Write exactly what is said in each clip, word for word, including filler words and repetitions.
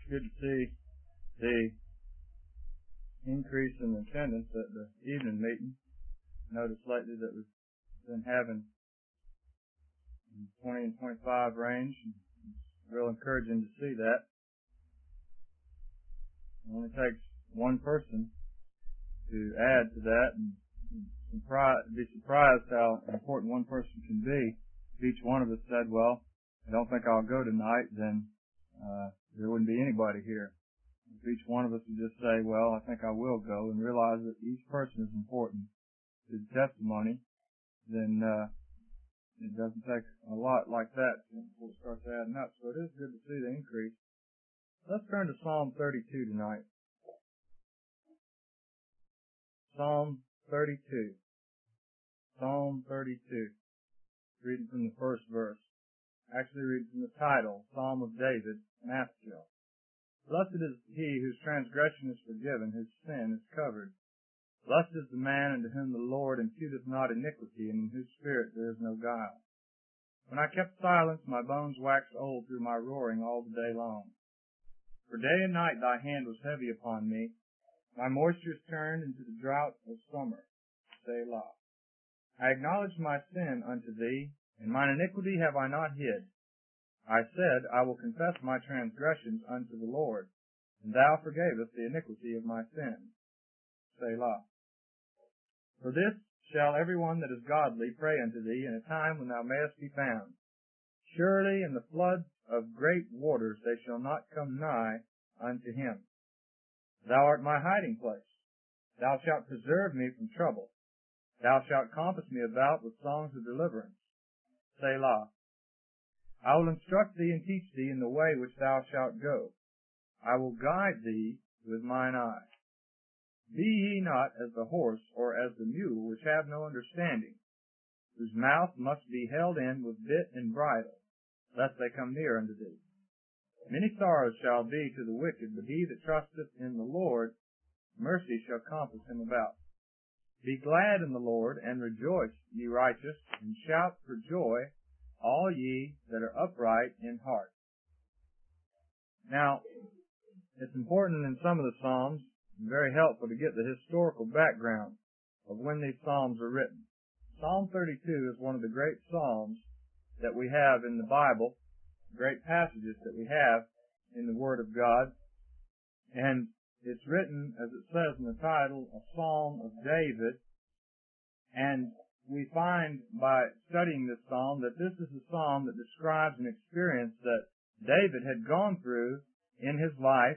good to see the increase in attendance at the evening meeting. Noticed lately that we've been having in twenty and twenty-five range. It's real encouraging to see that. It only takes one person to add to that, and be surprised how important one person can be. If each one of us said, well, I don't think I'll go tonight, then uh, there wouldn't be anybody here. If each one of us would just say, well, I think I will go, and realize that each person is important to the testimony, then uh, it doesn't take a lot like that before it starts adding up. So it is good to see the increase. Let's turn to Psalm thirty-two tonight. Psalm thirty-two. Psalm thirty-two. Reading from the first verse. Actually reading from the title, Psalm of David, Maskil. Blessed is he whose transgression is forgiven, whose sin is covered. Blessed is the man unto whom the Lord imputeth not iniquity, and in whose spirit there is no guile. When I kept silence, my bones waxed old through my roaring all the day long. For day and night thy hand was heavy upon me. My moisture is turned into the drought of summer. Selah. I acknowledged my sin unto thee, and mine iniquity have I not hid. I said, I will confess my transgressions unto the Lord, and thou forgavest the iniquity of my sin. Selah. For this shall every one that is godly pray unto thee in a time when thou mayest be found. Surely in the floods of great waters they shall not come nigh unto him. Thou art my hiding place. Thou shalt preserve me from trouble. Thou shalt compass me about with songs of deliverance. Selah. I will instruct thee and teach thee in the way which thou shalt go. I will guide thee with mine eye. Be ye not as the horse or as the mule, which have no understanding, whose mouth must be held in with bit and bridle, lest they come near unto thee. Many sorrows shall be to the wicked, but he that trusteth in the Lord, mercy shall compass him about. Be glad in the Lord, and rejoice, ye righteous, and shout for joy, all ye that are upright in heart. Now, it's important in some of the Psalms, and very helpful to get the historical background of when these Psalms were written. Psalm thirty-two is one of the great Psalms that we have in the Bible, great passages that we have in the Word of God, and it's written, as it says in the title, a Psalm of David, and we find by studying this psalm that this is a psalm that describes an experience that David had gone through in his life,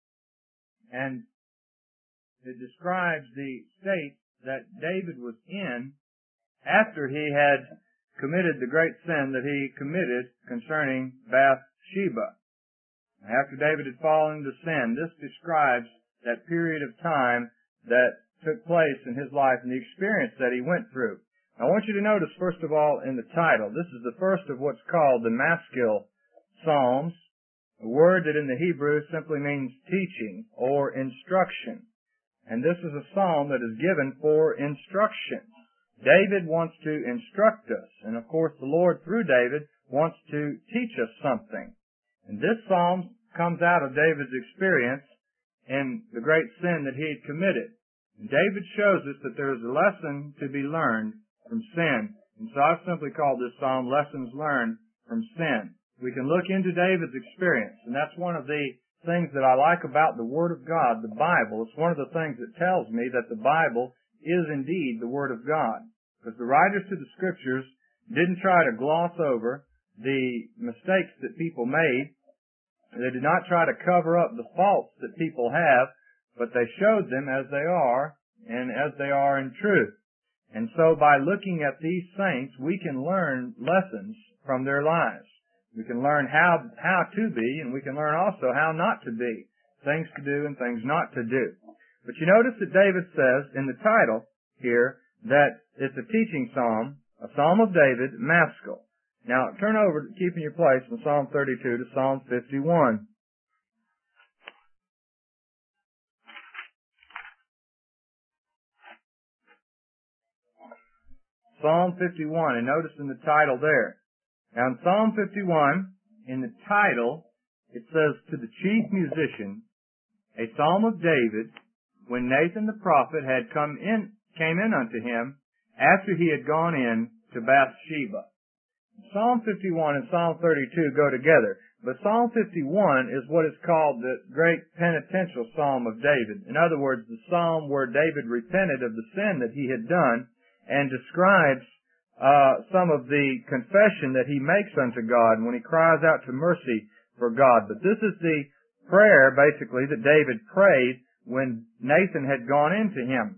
and it describes the state that David was in after he had committed the great sin that he committed concerning Bathsheba. After David had fallen into sin, this describes that period of time that took place in his life and the experience that he went through. I want you to notice, first of all, in the title, this is the first of what's called the Maskil Psalms, a word that in the Hebrew simply means teaching or instruction. And this is a psalm that is given for instruction. David wants to instruct us, and of course the Lord, through David, wants to teach us something. And this psalm comes out of David's experience in the great sin that he had committed. And David shows us that there is a lesson to be learned from sin. And so I've simply called this psalm Lessons Learned from Sin. We can look into David's experience, and that's one of the things that I like about the Word of God, the Bible. It's one of the things that tells me that the Bible is indeed the Word of God. Because the writers to the Scriptures didn't try to gloss over the mistakes that people made. They did not try to cover up the faults that people have, but they showed them as they are and as they are in truth. And so by looking at these saints, we can learn lessons from their lives. We can learn how, how to be, and we can learn also how not to be. Things to do and things not to do. But you notice that David says in the title here that it's a teaching psalm, a psalm of David, Maskil. Now turn over, keep in your place from Psalm thirty-two to Psalm fifty-one. Psalm fifty-one, and notice in the title there. Now in Psalm fifty-one, in the title, it says, to the chief musician, a psalm of David, when Nathan the prophet had come in, came in unto him, after he had gone in to Bathsheba. Psalm fifty-one and Psalm thirty-two go together, but Psalm fifty-one is what is called the great penitential psalm of David. In other words, the psalm where David repented of the sin that he had done and describes uh, some of the confession that he makes unto God when he cries out to mercy for God. But this is the prayer, basically, that David prayed when Nathan had gone into him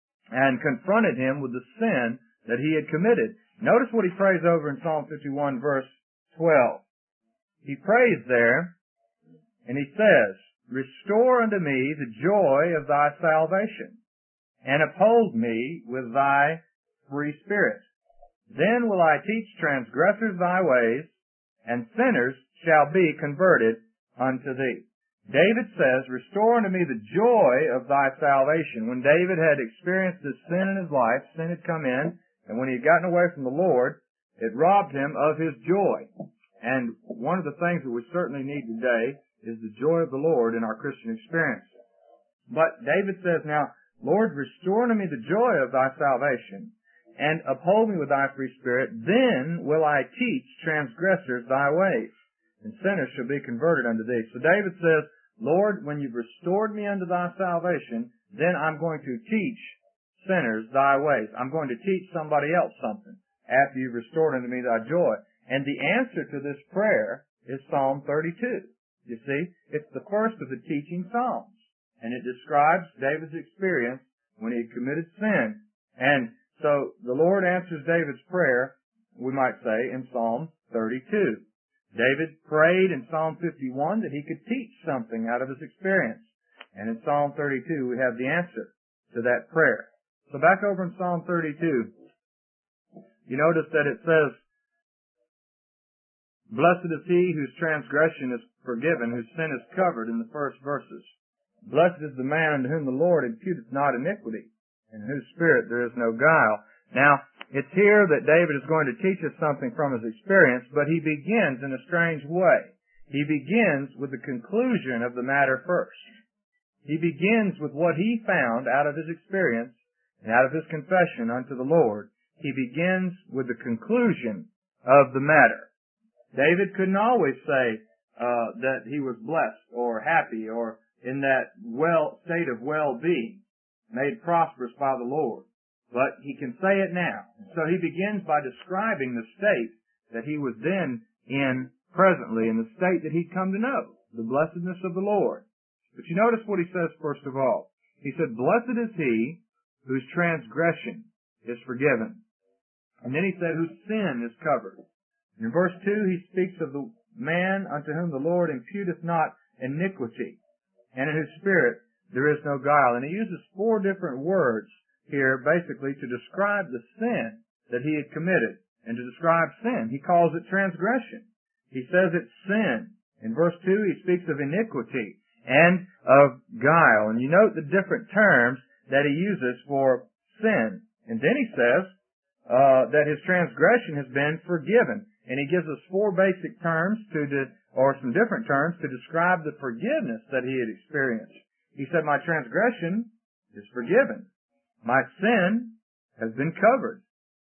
and confronted him with the sin that he had committed. Notice what he prays over in Psalm fifty-one, verse twelve. He prays there, and he says, Restore unto me the joy of thy salvation, and uphold me with thy free spirit. Then will I teach transgressors thy ways, and sinners shall be converted unto thee. David says, Restore unto me the joy of thy salvation. When David had experienced this sin in his life, sin had come in, and when he had gotten away from the Lord, it robbed him of his joy. And one of the things that we certainly need today is the joy of the Lord in our Christian experience. But David says now, Lord, restore unto me the joy of thy salvation, and uphold me with thy free spirit. Then will I teach transgressors thy ways, and sinners shall be converted unto thee. So David says, Lord, when you've restored me unto thy salvation, then I'm going to teach sinners thy ways. I'm going to teach somebody else something after you've restored unto me thy joy. And the answer to this prayer is Psalm thirty-two. You see, it's the first of the teaching psalms. And it describes David's experience when he had committed sin. And so the Lord answers David's prayer, we might say, in Psalm thirty-two. David prayed in Psalm fifty-one that he could teach something out of his experience. And in Psalm thirty-two we have the answer to that prayer. So back over in Psalm thirty-two, you notice that it says, Blessed is he whose transgression is forgiven, whose sin is covered, in the first verses. Blessed is the man unto whom the Lord imputeth not iniquity, in whose spirit there is no guile. Now, it's here that David is going to teach us something from his experience, but he begins in a strange way. He begins with the conclusion of the matter first. He begins with what he found out of his experience and out of his confession unto the Lord. He begins with the conclusion of the matter. David couldn't always say uh, that he was blessed or happy or in that well state of well-being, made prosperous by the Lord. But he can say it now. So he begins by describing the state that he was then in presently, in the state that he'd come to know, the blessedness of the Lord. But you notice what he says first of all. He said, Blessed is he whose transgression is forgiven. And then he said, whose sin is covered. In verse two, he speaks of the man unto whom the Lord imputeth not iniquity, and in whose spirit there is no guile. And he uses four different words here, basically, to describe the sin that he had committed. And to describe sin, he calls it transgression. He says it's sin. In verse two, he speaks of iniquity and of guile. And you note the different terms that he uses for sin. And then he says uh, that his transgression has been forgiven. And he gives us four basic terms to, de- or some different terms to describe the forgiveness that he had experienced. He said, my transgression is forgiven. My sin has been covered.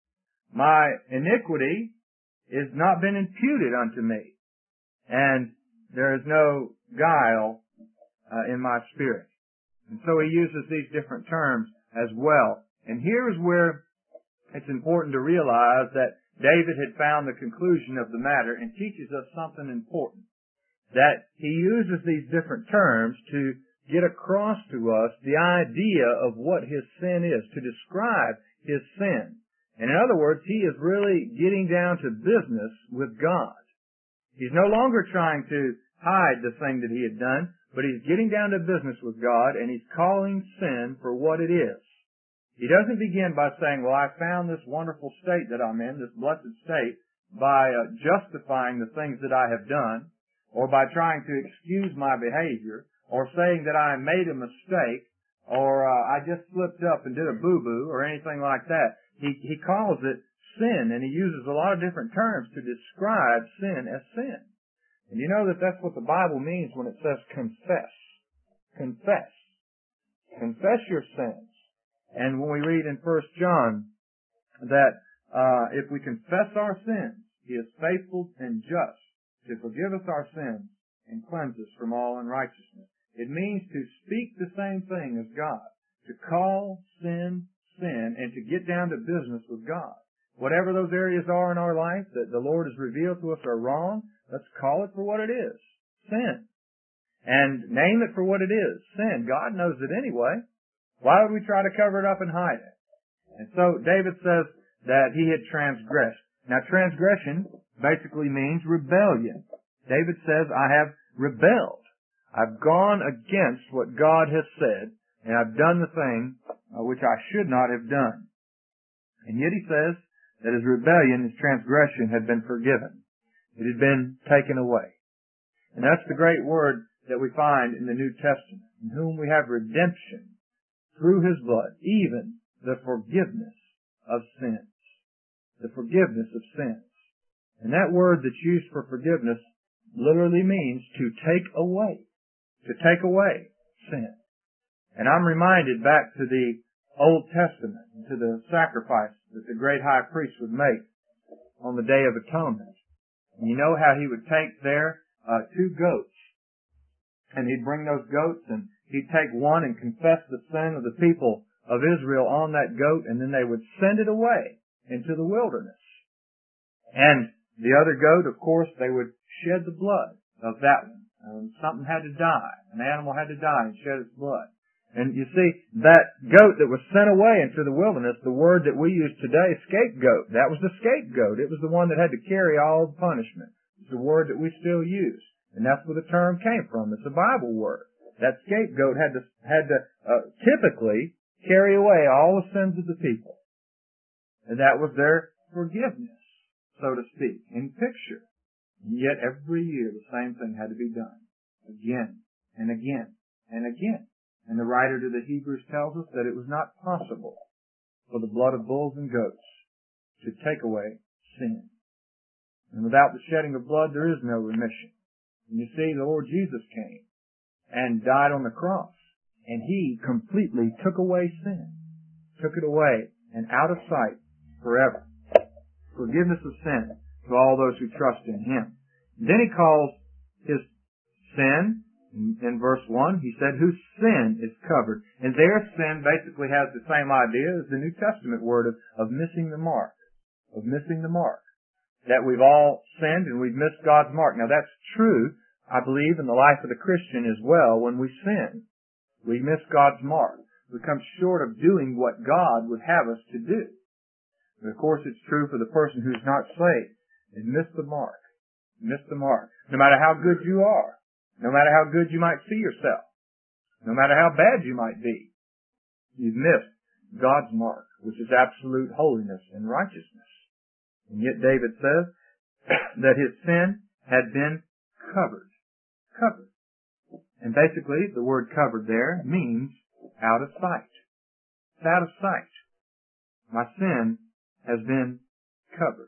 My iniquity is not been imputed unto me. And there is no guile uh, in my spirit. And so he uses these different terms as well. And here's where it's important to realize that David had found the conclusion of the matter and teaches us something important. That he uses these different terms to get across to us the idea of what his sin is, to describe his sin. And in other words, he is really getting down to business with God. He's no longer trying to hide the thing that he had done, but he's getting down to business with God, and he's calling sin for what it is. He doesn't begin by saying, well, I found this wonderful state that I'm in, this blessed state, by uh, justifying the things that I have done, or by trying to excuse my behavior, or saying that I made a mistake, or uh, I just slipped up and did a boo-boo, or anything like that. He, he calls it sin, and he uses a lot of different terms to describe sin as sin. And you know that that's what the Bible means when it says confess. Confess. Confess your sins. And when we read in First John that uh, if we confess our sins, He is faithful and just to forgive us our sins and cleanse us from all unrighteousness. It means to speak the same thing as God, to call sin, sin, and to get down to business with God. Whatever those areas are in our life that the Lord has revealed to us are wrong, let's call it for what it is, sin. And name it for what it is, sin. God knows it anyway. Why would we try to cover it up and hide it? And so David says that he had transgressed. Now transgression basically means rebellion. David says, I have rebelled. I've gone against what God has said, and I've done the thing uh, which I should not have done. And yet he says that his rebellion, his transgression had been forgiven. It had been taken away. And that's the great word that we find in the New Testament, in whom we have redemption through His blood, even the forgiveness of sins. The forgiveness of sins. And that word that's used for forgiveness literally means to take away. To take away sin. And I'm reminded back to the Old Testament, and to the sacrifice that the great high priest would make on the Day of Atonement. And you know how he would take there uh, two goats. And he'd bring those goats and he'd take one and confess the sin of the people of Israel on that goat, and then they would send it away into the wilderness. And the other goat, of course, they would shed the blood of that one. Um, something had to die. An animal had to die and shed its blood. And you see, that goat that was sent away into the wilderness, the word that we use today, scapegoat, that was the scapegoat. It was the one that had to carry all the punishment. It's a word that we still use. And that's where the term came from. It's a Bible word. That scapegoat had to, had to uh, typically carry away all the sins of the people. And that was their forgiveness, so to speak, in picture. And yet every year the same thing had to be done. Again and again and again. And the writer to the Hebrews tells us that it was not possible for the blood of bulls and goats to take away sin. And without the shedding of blood there is no remission. And you see, the Lord Jesus came and died on the cross. And He completely took away sin. Took it away and out of sight forever. Forgiveness of sin to all those who trust in Him. And then He calls His sin, in, in verse one, He said, whose sin is covered. And their sin basically has the same idea as the New Testament word of, of missing the mark. Of missing the mark. That we've all sinned and we've missed God's mark. Now that's true, I believe, in the life of the Christian as well. When we sin, we miss God's mark. We come short of doing what God would have us to do. And of course it's true for the person who's not saved. They miss the mark. Miss the mark. No matter how good you are. No matter how good you might see yourself. No matter how bad you might be. You've missed God's mark, which is absolute holiness and righteousness. And yet David says that his sin had been covered. Covered. And basically the word covered there means out of sight. It's out of sight. My sin has been covered.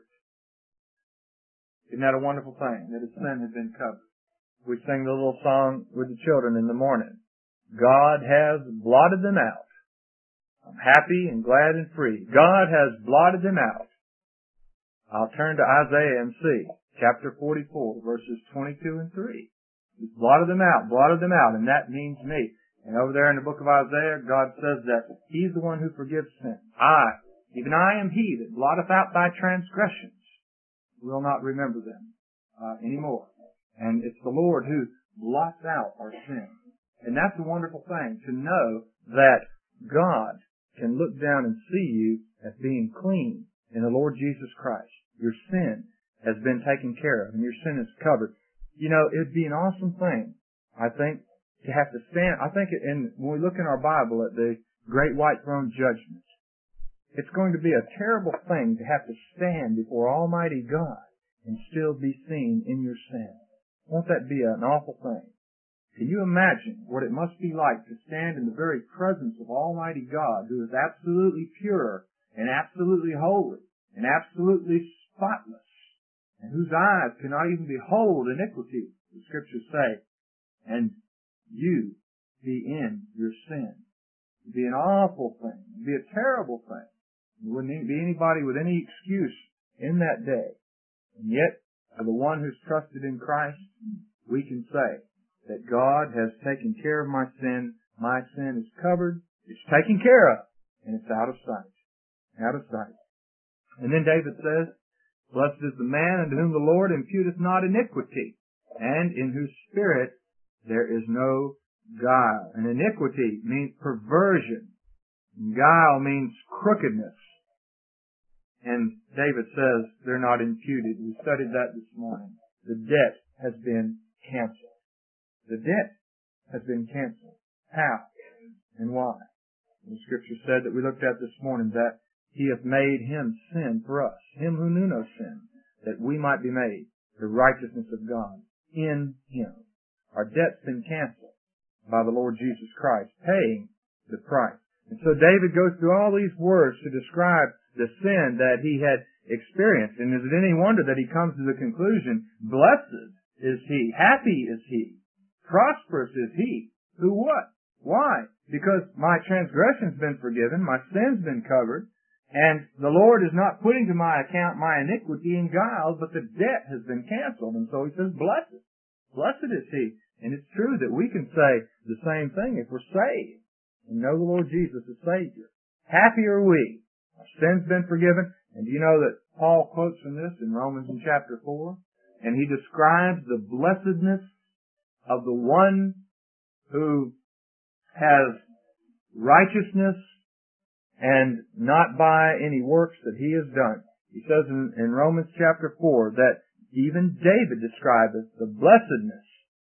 Isn't that a wonderful thing, that his sin has been covered? We sing the little song with the children in the morning. God has blotted them out. I'm happy and glad and free. God has blotted them out. I'll turn to Isaiah and see. Chapter forty-four, verses twenty-two and three. He's blotted them out, blotted them out, and that means me. And over there in the book of Isaiah, God says that He's the one who forgives sin. I, even I am He that blotteth out thy transgressions. Will not remember them uh, anymore. And it's the Lord who blots out our sin. And that's a wonderful thing, to know that God can look down and see you as being clean in the Lord Jesus Christ. Your sin has been taken care of, and your sin is covered. You know, it'd be an awesome thing, I think, to have to stand. I think in, when we look in our Bible at the great white throne judgment, it's going to be a terrible thing to have to stand before Almighty God and still be seen in your sin. Won't that be an awful thing? Can you imagine what it must be like to stand in the very presence of Almighty God, who is absolutely pure and absolutely holy and absolutely spotless, and whose eyes cannot even behold iniquity the Scriptures say, and you be in your sin. It would be an awful thing. It would be a terrible thing. There wouldn't be anybody with any excuse in that day. And yet, for the one who's trusted in Christ, we can say that God has taken care of my sin. My sin is covered. It's taken care of. And it's out of sight. Out of sight. And then David says, blessed is the man unto whom the Lord imputeth not iniquity, and in whose spirit there is no guile. And iniquity means perversion. Guile means crookedness. And David says they're not imputed. We studied that this morning. The debt has been canceled. The debt has been canceled. How and why? The Scripture said that we looked at this morning that He hath made Him sin for us, Him who knew no sin, that we might be made the righteousness of God in Him. Our debt's been canceled by the Lord Jesus Christ, paying the price. And so David goes through all these words to describe the sin that he had experienced. And is it any wonder that he comes to the conclusion, blessed is he, happy is he, prosperous is he, who what? Why? Because my transgression's been forgiven, my sin's been covered, and the Lord is not putting to my account my iniquity and guile, but the debt has been canceled. And so he says, blessed. Blessed is he. And it's true that we can say the same thing if we're saved and know the Lord Jesus as Savior. Happy are we. Our sin's been forgiven. And do you know that Paul quotes from this in Romans in chapter four? And he describes the blessedness of the one who has righteousness and not by any works that he has done. He says in, in Romans chapter four that even David describes the blessedness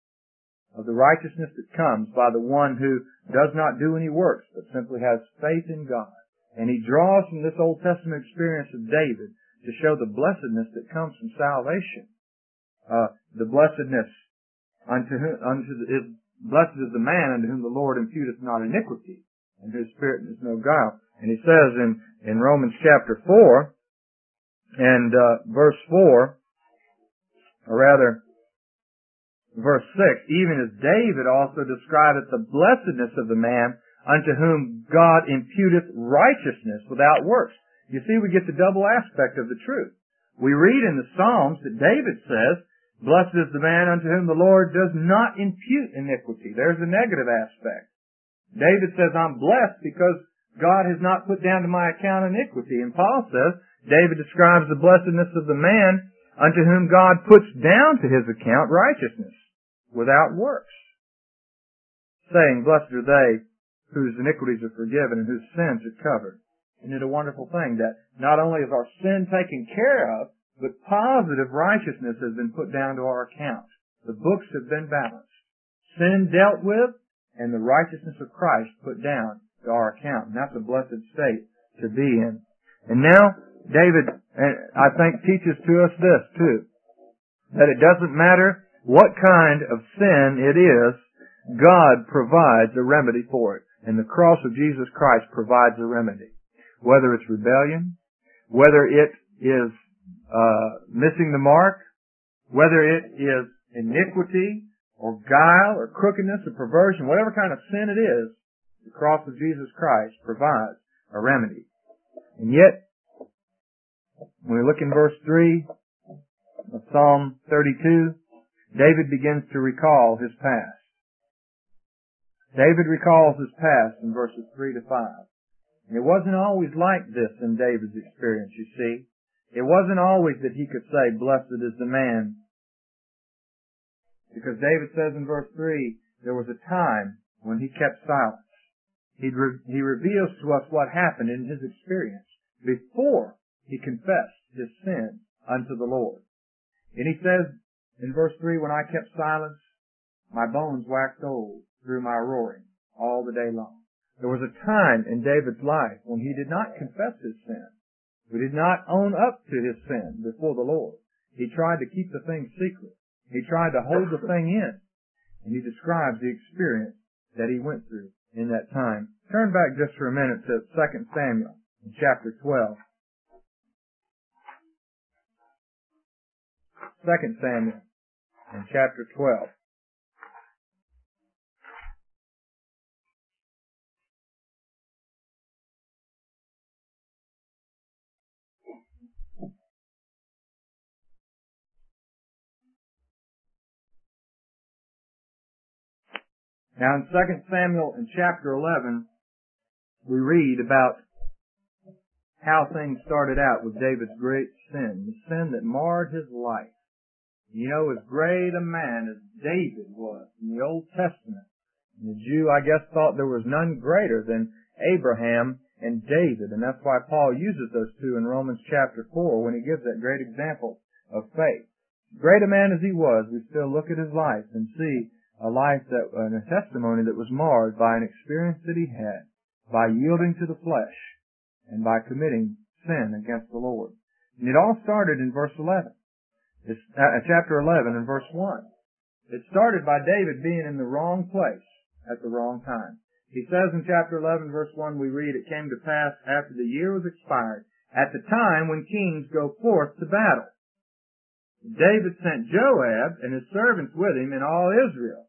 of the righteousness that comes by the one who does not do any works, but simply has faith in God. And he draws from this Old Testament experience of David to show the blessedness that comes from salvation. Uh, the blessedness unto whom, unto the, is, blessed is the man unto whom the Lord imputeth not iniquity, and whose spirit is no guile. And he says in, in Romans chapter four, and uh, verse four, or rather, verse six, even as David also describeth the blessedness of the man unto whom God imputeth righteousness without works. You see, we get the double aspect of the truth. We read in the Psalms that David says, blessed is the man unto whom the Lord does not impute iniquity. There's a negative aspect. David says, I'm blessed because God has not put down to my account iniquity. And Paul says, David describes the blessedness of the man unto whom God puts down to his account righteousness without works, saying, blessed are they whose iniquities are forgiven and whose sins are covered. Isn't it a wonderful thing that not only is our sin taken care of, but positive righteousness has been put down to our account. The books have been balanced. Sin dealt with, and the righteousness of Christ put down to our account. And that's a blessed state to be in. And now, David, I think, teaches to us this, too. That it doesn't matter what kind of sin it is, God provides a remedy for it. And the cross of Jesus Christ provides a remedy. Whether it's rebellion, whether it is uh, missing the mark, whether it is iniquity, or guile, or crookedness, or perversion, whatever kind of sin it is, the cross of Jesus Christ provides a remedy. And yet, when we look in verse three of Psalm thirty-two, David begins to recall his past. David recalls his past in verses three to five. And it wasn't always like this in David's experience, you see. It wasn't always that he could say, blessed is the man. Because David says in verse three, there was a time when he kept silence. He, re- he reveals to us what happened in his experience before he confessed his sin unto the Lord. And he says in verse three, when I kept silence, my bones waxed old through my roaring all the day long. There was a time in David's life when he did not confess his sin. He did not own up to his sin before the Lord. He tried to keep the thing secret. He tried to hold the thing in. And he describes the experience that he went through in that time. Turn back just for a minute to Second Samuel in chapter twelve. Second Samuel in chapter twelve. Now in Second Samuel in chapter eleven, we read about how things started out with David's great sin, the sin that marred his life. You know, as great a man as David was in the Old Testament, and the Jew, I guess, thought there was none greater than Abraham and David, and that's why Paul uses those two in Romans chapter four when he gives that great example of faith. Great a man as he was, we still look at his life and see a life that, and a testimony that was marred by an experience that he had, by yielding to the flesh, and by committing sin against the Lord. And it all started in verse eleven. It's, uh, chapter eleven and verse one. It started by David being in the wrong place at the wrong time. He says in chapter eleven verse one, we read, "It came to pass after the year was expired, at the time when kings go forth to battle. David sent Joab and his servants with him and all Israel."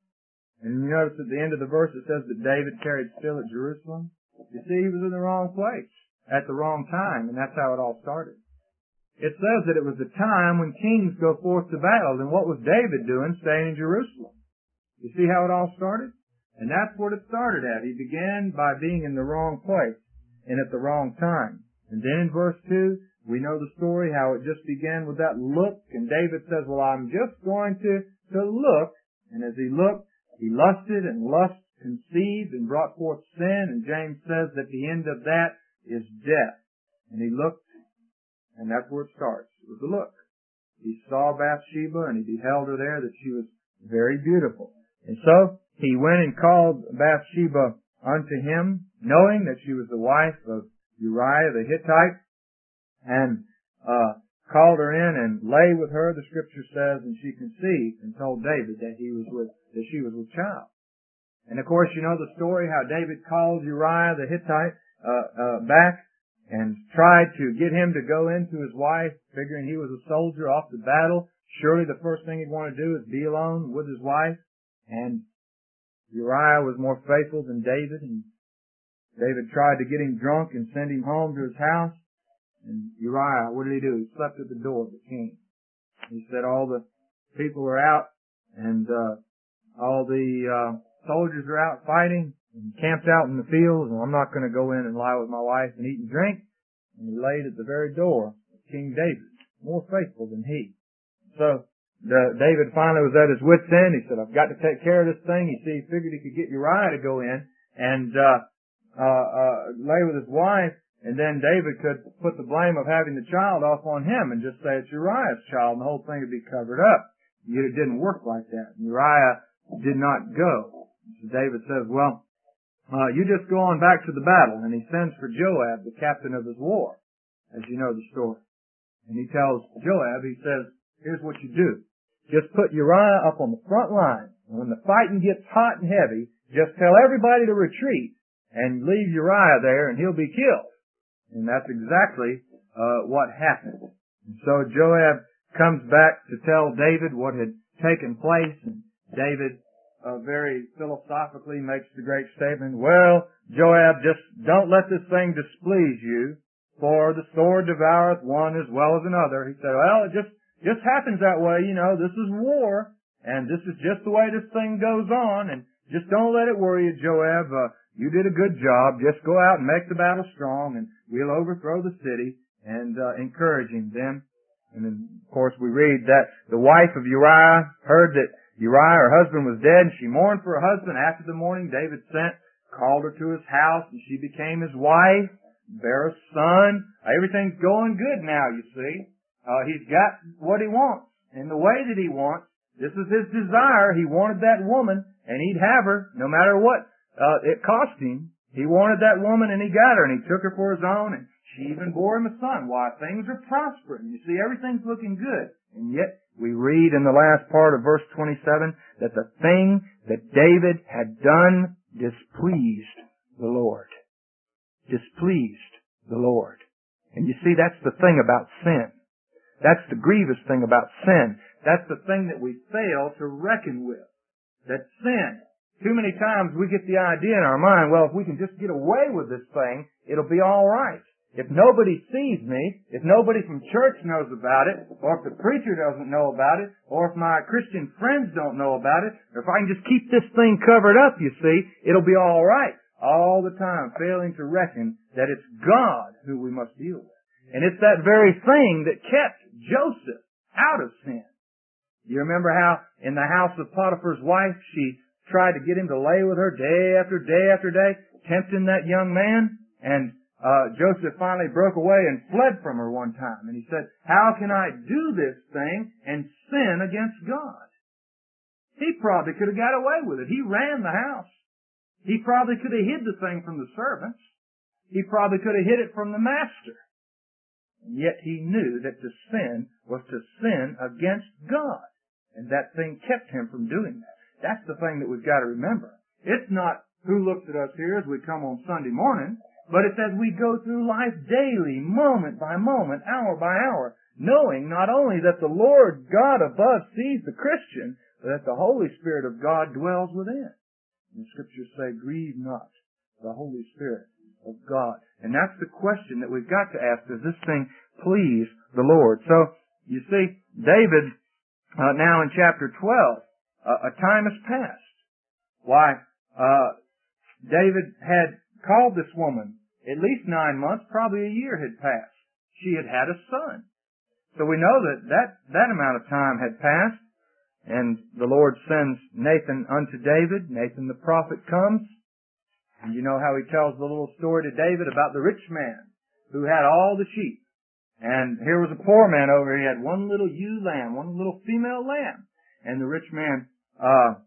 And you notice at the end of the verse it says that David tarried still at Jerusalem. You see, he was in the wrong place at the wrong time, and that's how it all started. It says that it was the time when kings go forth to battle, and what was David doing staying in Jerusalem? You see how it all started? And that's what it started at. He began by being in the wrong place and at the wrong time. And then in verse two, we know the story, how it just began with that look, and David says, well, I'm just going to, to look, and as he looked, he lusted, and lust conceived and brought forth sin, and James says that the end of that is death. And he looked, and that's where it starts, with the look. He saw Bathsheba, and he beheld her there, that she was very beautiful. And so he went and called Bathsheba unto him, knowing that she was the wife of Uriah the Hittite, and uh called her in and lay with her, the scripture says, and she conceived and told David that he was with, that she was with child. And of course, you know the story how David called Uriah the Hittite uh, uh, back and tried to get him to go into his wife, figuring he was a soldier off to battle. Surely the first thing he'd want to do is be alone with his wife. And Uriah was more faithful than David, and David tried to get him drunk and send him home to his house. And Uriah, what did he do? He slept at the door of the king. He said all the people are out, and uh all the uh soldiers are out fighting and camped out in the fields, and I'm not going to go in and lie with my wife and eat and drink. And he laid at the very door of King David, more faithful than he. So the, David finally was at his wit's end. He said, I've got to take care of this thing. You see, he figured he could get Uriah to go in and uh uh, uh lay with his wife, and then David could put the blame of having the child off on him and just say it's Uriah's child, and the whole thing would be covered up. Yet it didn't work like that. Uriah did not go. So David says, well, uh, you just go on back to the battle. And he sends for Joab, the captain of his war, as you know the story. And he tells Joab, he says, here's what you do. Just put Uriah up on the front line. And when the fighting gets hot and heavy, just tell everybody to retreat and leave Uriah there, and he'll be killed. And that's exactly uh what happened. And so Joab comes back to tell David what had taken place, and David uh, very philosophically makes the great statement, well, Joab, just don't let this thing displease you, for the sword devoureth one as well as another. He said, well, it just just happens that way, you know, this is war, and this is just the way this thing goes on, and just don't let it worry you, Joab. Uh, You did a good job. Just go out and make the battle strong, and we'll overthrow the city, and uh, encouraging them. And then, of course, we read that the wife of Uriah heard that Uriah, her husband, was dead, and she mourned for her husband. After the mourning, David sent, called her to his house, and she became his wife, bare a son. Everything's going good now, you see. Uh, he's got what he wants, in the way that he wants. This is his desire. He wanted that woman, and he'd have her, no matter what. Uh, it cost him. He wanted that woman and he got her, and he took her for his own, and she even bore him a son. Why, things are prospering. You see, everything's looking good. And yet, we read in the last part of verse twenty-seven that the thing that David had done displeased the Lord. Displeased the Lord. And you see, that's the thing about sin. That's the grievous thing about sin. That's the thing that we fail to reckon with. That sin. Too many times we get the idea in our mind, well, if we can just get away with this thing, it'll be all right. If nobody sees me, if nobody from church knows about it, or if the preacher doesn't know about it, or if my Christian friends don't know about it, or if I can just keep this thing covered up, you see, it'll be all right. All the time failing to reckon that it's God who we must deal with. And it's that very thing that kept Joseph out of sin. You remember how in the house of Potiphar's wife, she tried to get him to lay with her day after day after day, tempting that young man, and Uh, Joseph finally broke away and fled from her one time. And he said, how can I do this thing and sin against God? He probably could have got away with it. He ran the house. He probably could have hid the thing from the servants. He probably could have hid it from the master. And yet he knew that to sin was to sin against God. And that thing kept him from doing that. That's the thing that we've got to remember. It's not who looks at us here as we come on Sunday morning, but it's as we go through life daily, moment by moment, hour by hour, knowing not only that the Lord God above sees the Christian, but that the Holy Spirit of God dwells within. And the Scriptures say, grieve not the Holy Spirit of God. And that's the question that we've got to ask. Does this thing please the Lord? So, you see, David, uh, now in chapter twelve, uh, a time has passed. Why, uh, David had called this woman. At least nine months, probably a year had passed. She had had a son. So we know that that, that amount of time had passed, and the Lord sends Nathan unto David. Nathan the prophet comes, and you know how he tells the little story to David about the rich man who had all the sheep. And here was a poor man over here. He had one little ewe lamb, one little female lamb. And the rich man, uh,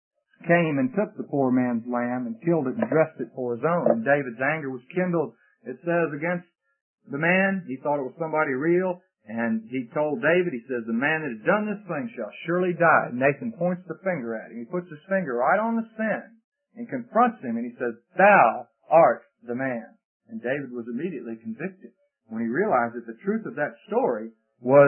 came and took the poor man's lamb and killed it and dressed it for his own. And David's anger was kindled, it says, against the man. He thought it was somebody real. And he told David, he says, the man that has done this thing shall surely die. And Nathan points the finger at him. He puts his finger right on the sin and confronts him. And he says, thou art the man. And David was immediately convicted when he realized that the truth of that story was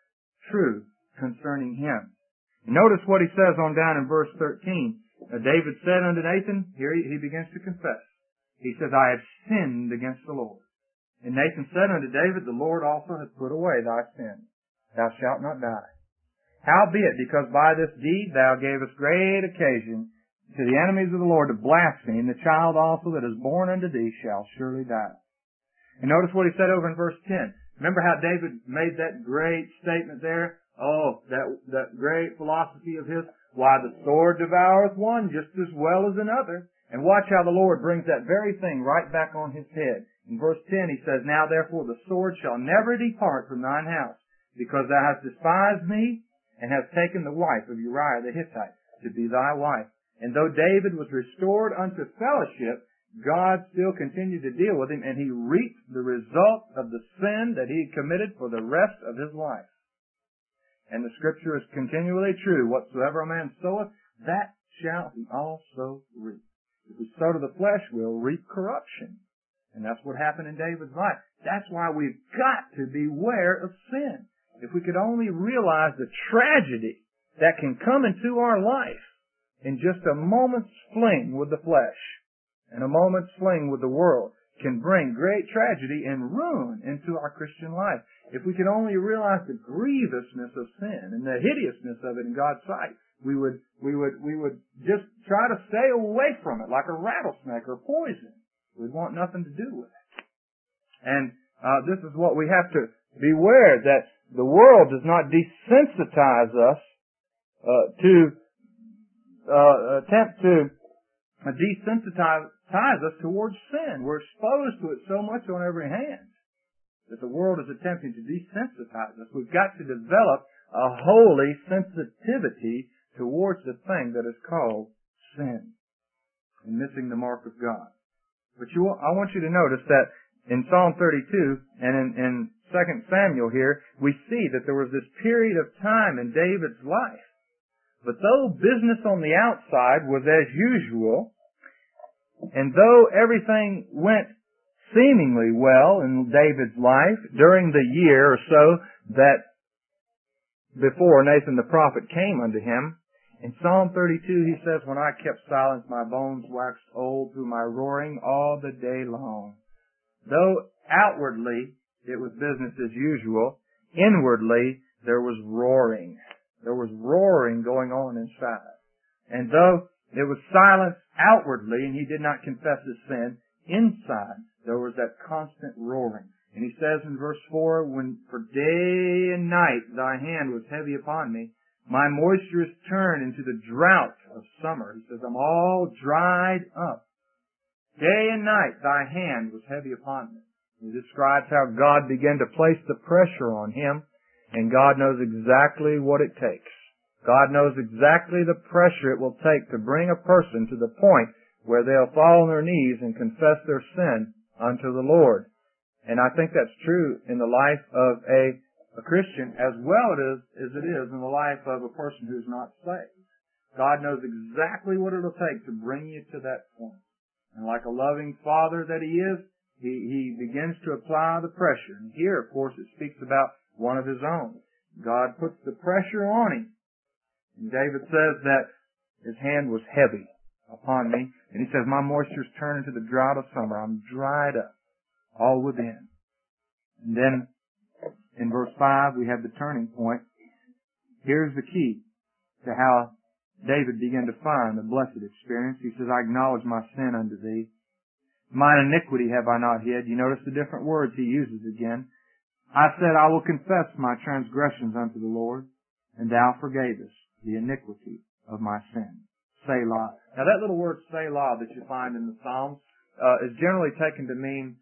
true concerning him. Notice what he says on down in verse thirteen. Uh, David said unto Nathan, here he, he begins to confess. He says, I have sinned against the Lord. And Nathan said unto David, the Lord also hath put away thy sin. Thou shalt not die. Howbeit, because by this deed thou gavest great occasion to the enemies of the Lord to blaspheme, the child also that is born unto thee shall surely die. And notice what he said over in verse ten. Remember how David made that great statement there? Oh, that, that great philosophy of his, why the sword devoureth one just as well as another. And watch how the Lord brings that very thing right back on his head. In verse ten he says, now therefore the sword shall never depart from thine house, because thou hast despised me, and hast taken the wife of Uriah the Hittite to be thy wife. And though David was restored unto fellowship, God still continued to deal with him, and he reaped the result of the sin that he had committed for the rest of his life. And the Scripture is continually true. Whatsoever a man soweth, that shall he also reap. If we sow to the flesh, we'll reap corruption. And that's what happened in David's life. That's why we've got to beware of sin. If we could only realize the tragedy that can come into our life in just a moment's fling with the flesh and a moment's fling with the world can bring great tragedy and ruin into our Christian life. If we could only realize the grievousness of sin and the hideousness of it in God's sight, we would, we would, we would just try to stay away from it like a rattlesnake or poison. We'd want nothing to do with it. And uh, this is what we have to beware, that the world does not desensitize us uh, to uh, attempt to uh, desensitize us towards sin. We're exposed to it so much on every hand that the world is attempting to desensitize us. We've got to develop a holy sensitivity towards the thing that is called sin and missing the mark of God. But you, I want you to notice that in Psalm thirty-two and in, in Second Samuel here, we see that there was this period of time in David's life. But though business on the outside was as usual, and though everything went seemingly well in David's life during the year or so that before Nathan the prophet came unto him. In Psalm thirty-two he says, when I kept silence, my bones waxed old through my roaring all the day long. Though outwardly it was business as usual, inwardly there was roaring. There was roaring going on inside. And though there was silence outwardly and he did not confess his sin, inside there was that constant roaring. And he says in verse four, when for day and night thy hand was heavy upon me, my moisture is turned into the drought of summer. He says, I'm all dried up. Day and night thy hand was heavy upon me. He describes how God began to place the pressure on him, and God knows exactly what it takes. God knows exactly the pressure it will take to bring a person to the point where they'll fall on their knees and confess their sin unto the Lord. And I think that's true in the life of a, a Christian as well as, as it is in the life of a person who's not saved. God knows exactly what it'll take to bring you to that point. And like a loving Father that He is, He, he begins to apply the pressure. And here, of course, it speaks about one of His own. God puts the pressure on him. And David says that his hand was heavy upon me. And he says, my moisture's turned into the drought of summer. I'm dried up all within. And then in verse five, we have the turning point. Here's the key to how David began to find the blessed experience. He says, I acknowledge my sin unto thee. Mine iniquity have I not hid. You notice the different words he uses again. I said, I will confess my transgressions unto the Lord, and thou forgavest the iniquity of my sin. Selah. Now that little word Selah that you find in the Psalms uh, is generally taken to mean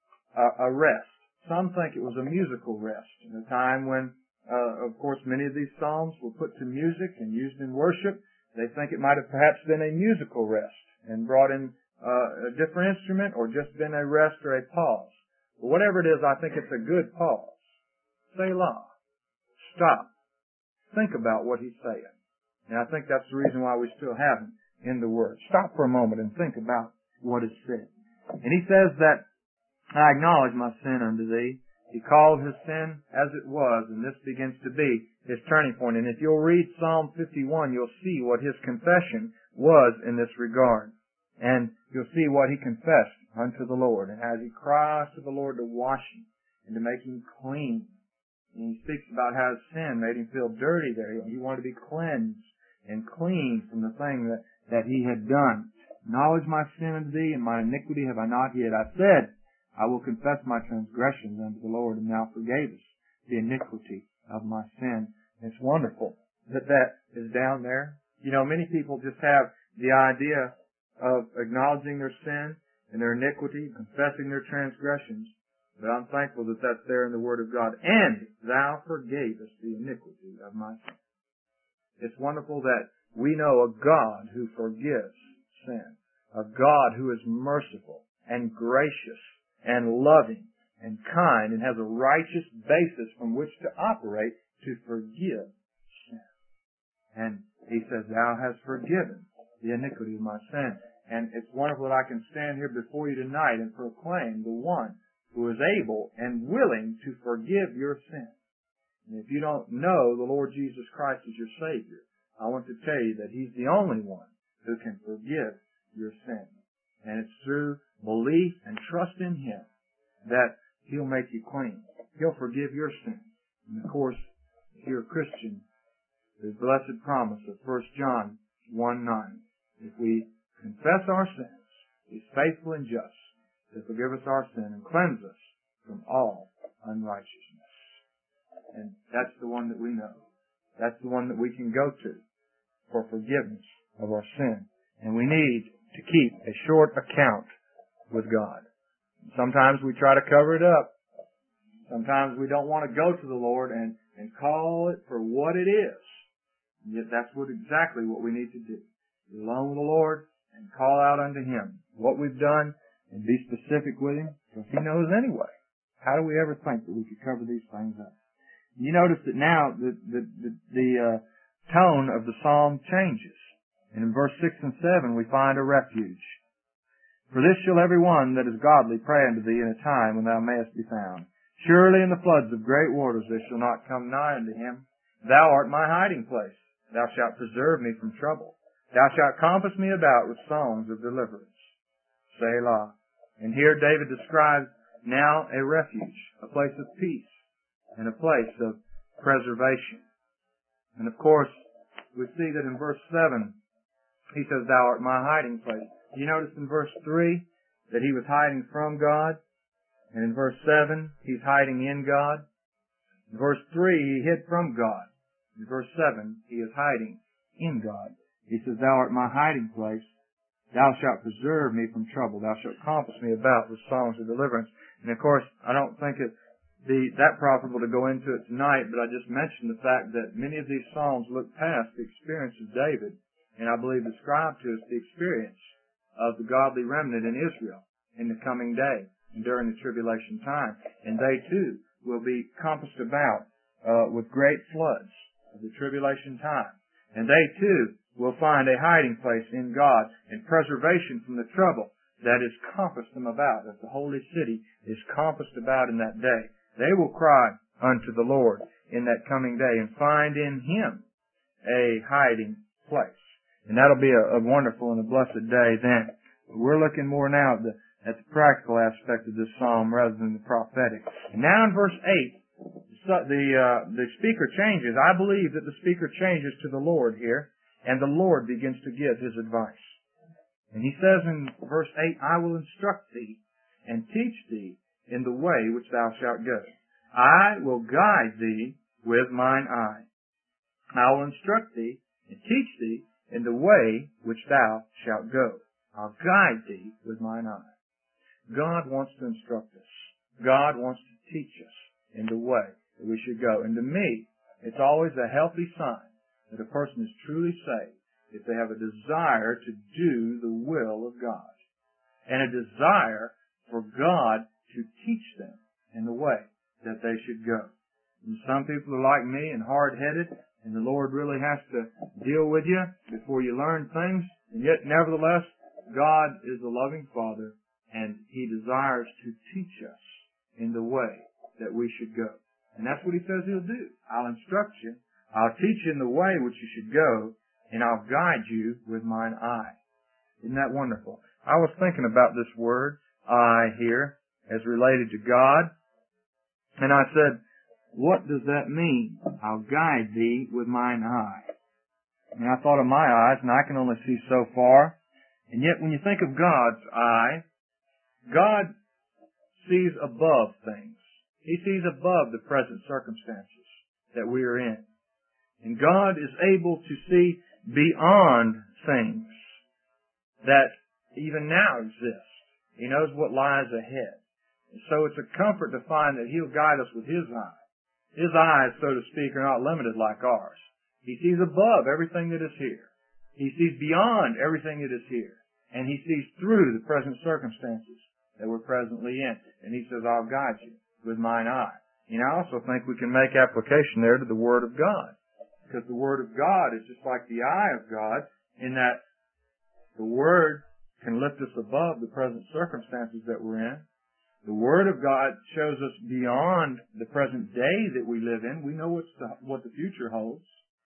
uh, a rest. Some think it was a musical rest in a time when, uh, of course, many of these Psalms were put to music and used in worship. They think it might have perhaps been a musical rest and brought in uh, a different instrument or just been a rest or a pause. But whatever it is, I think it's a good pause. Selah. Stop. Think about what he's saying. And I think that's the reason why we still have him in the Word. Stop for a moment and think about what is said. And he says that, I acknowledge my sin unto thee. He called his sin as it was, and this begins to be his turning point. And if you'll read Psalm fifty-one, you'll see what his confession was in this regard. And you'll see what he confessed unto the Lord, and as he cries to the Lord to wash him and to make him clean. And he speaks about how his sin made him feel dirty there. He wanted to be cleansed and clean from the thing that, that he had done. Acknowledge my sin unto thee, and my iniquity have I not hid. I said, I will confess my transgressions unto the Lord, and thou forgavest the iniquity of my sin. And it's wonderful that that is down there. You know, many people just have the idea of acknowledging their sin and their iniquity, confessing their transgressions. But I'm thankful that that's there in the Word of God. And thou forgavest the iniquity of my sin. It's wonderful that we know a God who forgives sin. A God who is merciful and gracious and loving and kind and has a righteous basis from which to operate to forgive sin. And he says, thou hast forgiven the iniquity of my sin. And it's wonderful that I can stand here before you tonight and proclaim the one who is able and willing to forgive your sin. And if you don't know the Lord Jesus Christ as your Savior, I want to tell you that He's the only one who can forgive your sin. And it's through belief and trust in Him that He'll make you clean. He'll forgive your sin. And of course, if you're a Christian, the blessed promise of First John one nine. If we confess our sins, He's faithful and just to forgive us our sin and cleanse us from all unrighteousness. And that's the one that we know. That's the one that we can go to for forgiveness of our sin. And we need to keep a short account with God. Sometimes we try to cover it up. Sometimes we don't want to go to the Lord and, and call it for what it is. And yet that's what exactly what we need to do. Be alone with the Lord and call out unto Him what we've done and be specific with Him, because He knows anyway. How do we ever think that we could cover these things up? You notice that now the the the, the uh, tone of the psalm changes. And in verse six and seven we find a refuge. For this shall every one that is godly pray unto thee in a time when thou mayest be found. Surely in the floods of great waters they shall not come nigh unto him. Thou art my hiding place. Thou shalt preserve me from trouble. Thou shalt compass me about with songs of deliverance. Selah. And here David describes now a refuge, a place of peace, and a place of preservation. And of course, we see that in verse seven, he says, Thou art my hiding place. You notice in verse three that he was hiding from God. And in verse seven, he's hiding in God. In verse three, he hid from God. In verse seven, he is hiding in God. He says, Thou art my hiding place. Thou shalt preserve me from trouble. Thou shalt compass me about with songs of deliverance. And of course, I don't think it be that profitable to go into it tonight, but I just mentioned the fact that many of these psalms look past the experience of David, and I believe describe to us the experience of the godly remnant in Israel in the coming day and during the tribulation time. And they too will be compassed about uh, with great floods of the tribulation time. And they too will find a hiding place in God and preservation from the trouble that is compassed them about, as the holy city is compassed about in that day. They will cry unto the Lord in that coming day and find in Him a hiding place. And that'll be a, a wonderful and a blessed day then. But we're looking more now at the, at the practical aspect of this psalm rather than the prophetic. And now in verse eight, the, uh, the speaker changes. I believe that the speaker changes to the Lord here, and the Lord begins to give His advice. And He says in verse eight, I will instruct thee and teach thee in the way which thou shalt go. I will guide thee with mine eye. I will instruct thee and teach thee in the way which thou shalt go. I'll guide thee with mine eye. God wants to instruct us. God wants to teach us in the way that we should go. And to me, it's always a healthy sign that a person is truly saved if they have a desire to do the will of God and a desire for God to teach them in the way that they should go. And some people are like me and hard-headed, and the Lord really has to deal with you before you learn things. And yet, nevertheless, God is a loving Father, and He desires to teach us in the way that we should go. And that's what He says He'll do. I'll instruct you. I'll teach you in the way which you should go, and I'll guide you with mine eye. Isn't that wonderful? I was thinking about this word, eye, here, as related to God. And I said, what does that mean? I'll guide thee with mine eye. And I thought of my eyes, and I can only see so far. And yet when you think of God's eye, God sees above things. He sees above the present circumstances that we are in. And God is able to see beyond things that even now exist. He knows what lies ahead. And so it's a comfort to find that He'll guide us with His eye. His eyes, so to speak, are not limited like ours. He sees above everything that is here. He sees beyond everything that is here. And He sees through the present circumstances that we're presently in. And He says, I'll guide you with mine eye. And I also think we can make application there to the Word of God. Because the Word of God is just like the eye of God in that the Word can lift us above the present circumstances that we're in. The Word of God shows us beyond the present day that we live in. We know what's the, what the future holds.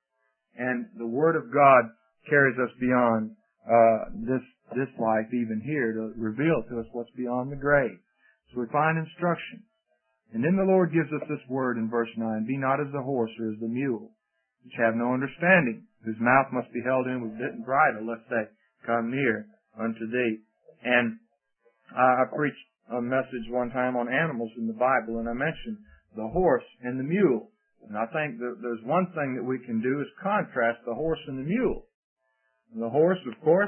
And the Word of God carries us beyond uh, this this life even here to reveal to us what's beyond the grave. So we find instruction. And then the Lord gives us this word in verse nine, be not as the horse or as the mule, which have no understanding, whose mouth must be held in with bit and bridle, lest they come near unto thee. And I preached a message one time on animals in the Bible, and I mentioned the horse and the mule. And I think that there's one thing that we can do is contrast the horse and the mule. And the horse, of course,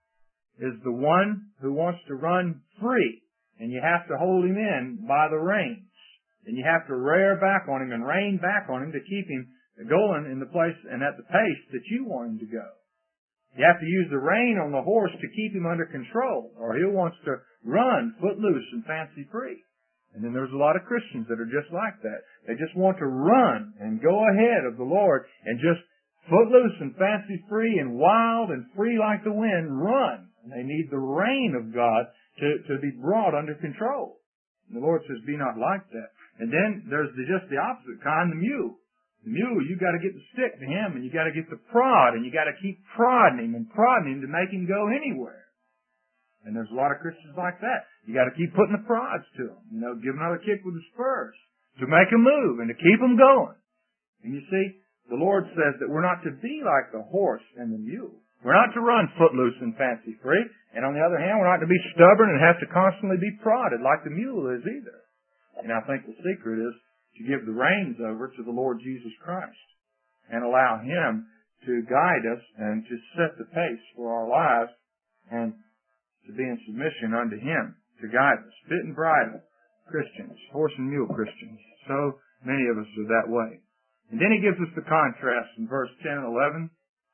is the one who wants to run free, and you have to hold him in by the reins. And you have to rear back on him and rein back on him to keep him going in the place and at the pace that you want him to go. You have to use the rein on the horse to keep him under control, or he wants to run footloose and fancy free. And then there's a lot of Christians that are just like that. They just want to run and go ahead of the Lord and just footloose and fancy free and wild and free like the wind run. And they need the rein of God to, to be brought under control. And the Lord says, be not like that. And then there's the, just the opposite kind, the mule. The The mule, you got to get the stick to him, and you got to get the prod, and you got to keep prodding him and prodding him to make him go anywhere. And there's a lot of Christians like that. You got to keep putting the prods to them. You know, give another kick with the spurs to make them move and to keep them going. And you see, the Lord says that we're not to be like the horse and the mule. We're not to run footloose and fancy free. And on the other hand, we're not to be stubborn and have to constantly be prodded like the mule is either. And I think the secret is to give the reins over to the Lord Jesus Christ and allow Him to guide us and to set the pace for our lives and to be in submission unto Him to guide us. Bit and bridle Christians, horse and mule Christians. So many of us are that way. And then He gives us the contrast in verse ten and eleven.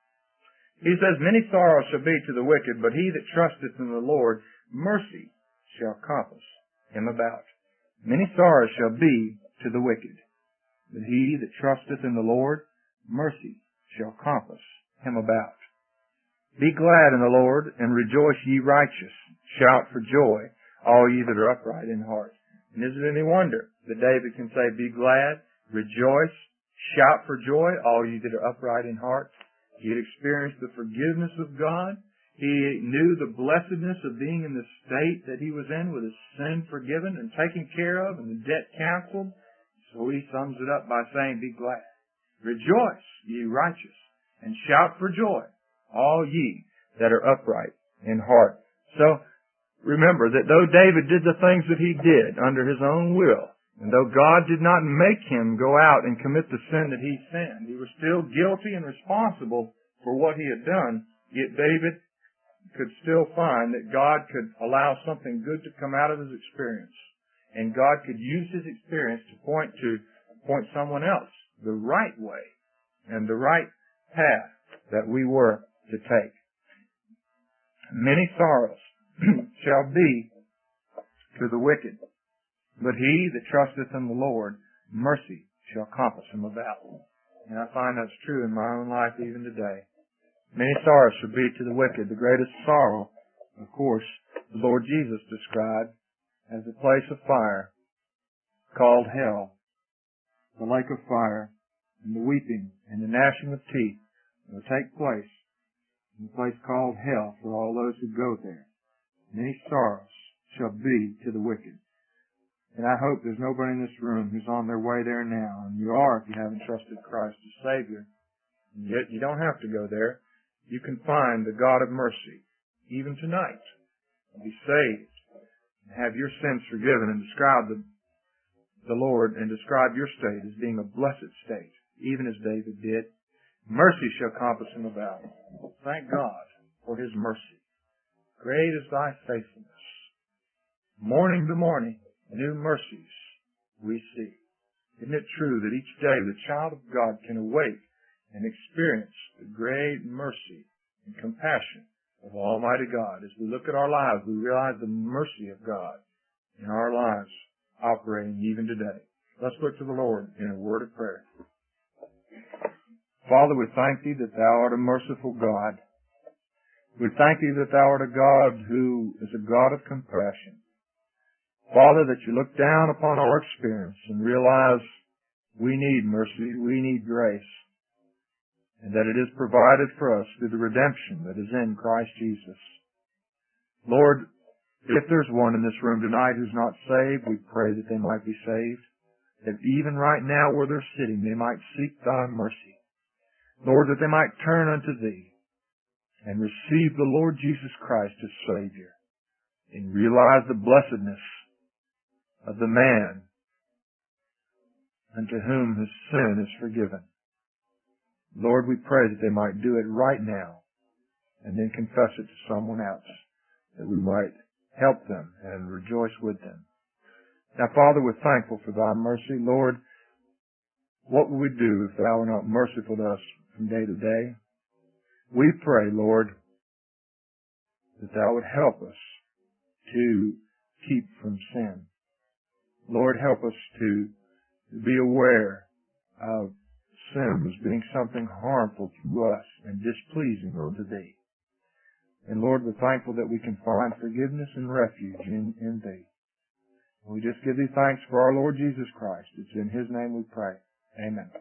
He says, many sorrows shall be to the wicked, but he that trusteth in the Lord, mercy shall compass him about. Many sorrows shall be to the wicked, but he that trusteth in the Lord, mercy shall compass him about. Be glad in the Lord, and rejoice ye righteous. Shout for joy, all ye that are upright in heart. And is it any wonder that David can say, be glad, rejoice, shout for joy, all ye that are upright in heart? He had experienced the forgiveness of God. He knew the blessedness of being in the state that he was in with his sin forgiven and taken care of and the debt canceled. So he sums it up by saying, be glad. Rejoice, ye righteous, and shout for joy, all ye that are upright in heart. So remember that though David did the things that he did under his own will, and though God did not make him go out and commit the sin that he sinned, he was still guilty and responsible for what he had done, yet David could still find that God could allow something good to come out of his experience. And God could use his experience to point to, point someone else the right way and the right path that we were to take. Many sorrows shall be to the wicked, but he that trusteth in the Lord, mercy shall compass him about. And I find that's true in my own life even today. Many sorrows shall be to the wicked. The greatest sorrow, of course, the Lord Jesus described as a place of fire called hell, the lake of fire, and the weeping and the gnashing of teeth will take place in a place called hell for all those who go there. Many sorrows shall be to the wicked. And I hope there's nobody in this room who's on their way there now. And you are if you haven't trusted Christ as Savior. And yet you don't have to go there. You can find the God of mercy, even tonight, and be saved, and have your sins forgiven, and describe the, the Lord, and describe your state as being a blessed state, even as David did. Mercy shall compass him about. Thank God for His mercy. Great is thy faithfulness. Morning to morning, new mercies we see. Isn't it true that each day the child of God can awake and experience the great mercy and compassion of Almighty God? As we look at our lives, we realize the mercy of God in our lives operating even today. Let's look to the Lord in a word of prayer. Father, we thank Thee that Thou art a merciful God. We thank Thee that Thou art a God who is a God of compassion. Father, that You look down upon our experience and realize we need mercy, we need grace, and that it is provided for us through the redemption that is in Christ Jesus. Lord, if there's one in this room tonight who's not saved, we pray that they might be saved, that even right now where they're sitting, they might seek Thy mercy. Lord, that they might turn unto Thee and receive the Lord Jesus Christ as Savior and realize the blessedness of the man unto whom his sin is forgiven. Lord, we pray that they might do it right now and then confess it to someone else, that we might help them and rejoice with them. Now, Father, we're thankful for Thy mercy. Lord, what would we do if Thou were not merciful to us from day to day? We pray, Lord, that Thou would help us to keep from sin. Lord, help us to be aware of sin as being something harmful to us and displeasing unto Thee. And Lord, we're thankful that we can find forgiveness and refuge in, in Thee. We just give Thee thanks for our Lord Jesus Christ. It's in His name we pray. Amen.